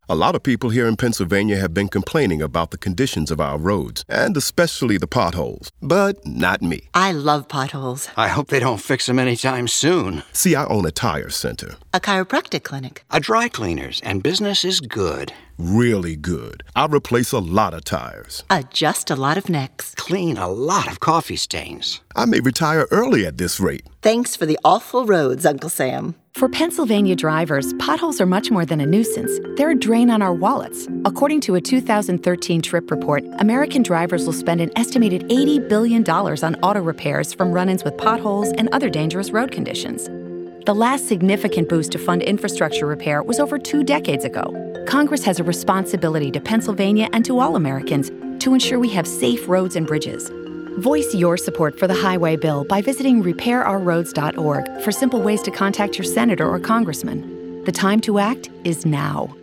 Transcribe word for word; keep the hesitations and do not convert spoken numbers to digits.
A lot of people here in Pennsylvania have been complaining about the conditions of our roads, and especially the potholes. But not me. I love potholes. I hope they don't fix them anytime soon. See, I own a tire center. A chiropractic clinic. A dry cleaners, and business is good. Really good. I replace a lot of tires. Adjust a lot of necks. Clean a lot of coffee stains. I may retire early at this rate. Thanks for the awful roads, Uncle Sam. For Pennsylvania drivers, potholes are much more than a nuisance. They're a drain on our wallets. According to a two thousand thirteen Trip report, American drivers will spend an estimated eighty billion dollars on auto repairs from run-ins with potholes and other dangerous road conditions. The last significant boost to fund infrastructure repair was over two decades ago. Congress has a responsibility to Pennsylvania and to all Americans to ensure we have safe roads and bridges. Voice your support for the highway bill by visiting repair our roads dot org for simple ways to contact your senator or congressman. The time to act is now.